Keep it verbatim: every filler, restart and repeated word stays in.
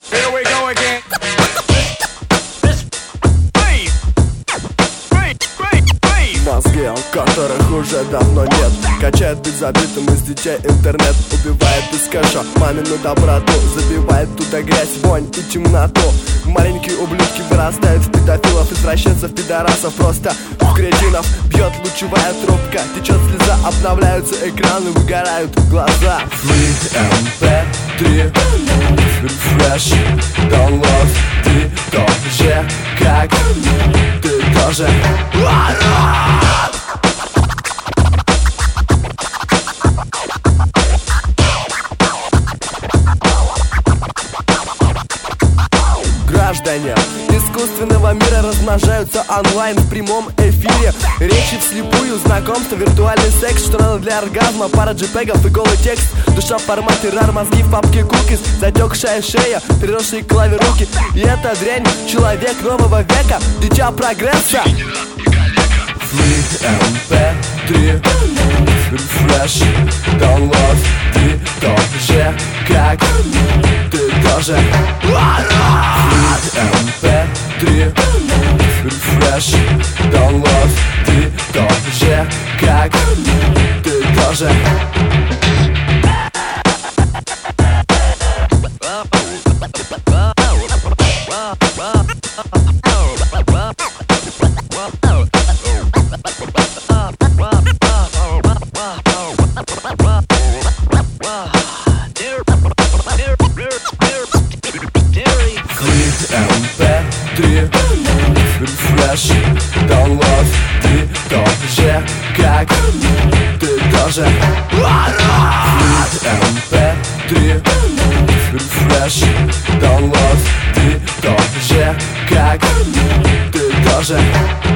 Here we go again. Мозги, которых уже давно нет, качает быть забитым из детей интернет. Убивает без кэша мамину доброту, забивает туда грязь, вонь и темноту. Маленькие ублюдки вырастают в педофилов, извращенцев, пидорасов, просто в кретинов. Бьет лучевая трубка, течет слеза, обновляются экраны, выгорают глаза. Free эм пэ три, refresh, download. Ты тоже, как ты тоже. Граждане искусственного мира размножаются онлайн в прямом эфире. Речи вслепую, знакомство, виртуальный секс. Что надо для оргазма? Пара джипегов и голый текст. Душа в формате рар, мозги в папке кукис. Затекшая шея, приросшие к клаве руки. И эта дрянь человек нового века, дитя прогресса. Free эм пэ три, refresh, download. Ты тоже, как ты тоже. Free эм пэ три, refresh, download. Ты тоже, как ты тоже. эм пэ три, refresh, download. Ты тоже, как ты тоже. эм пэ три, refresh, download. Ты тоже, как ты тоже.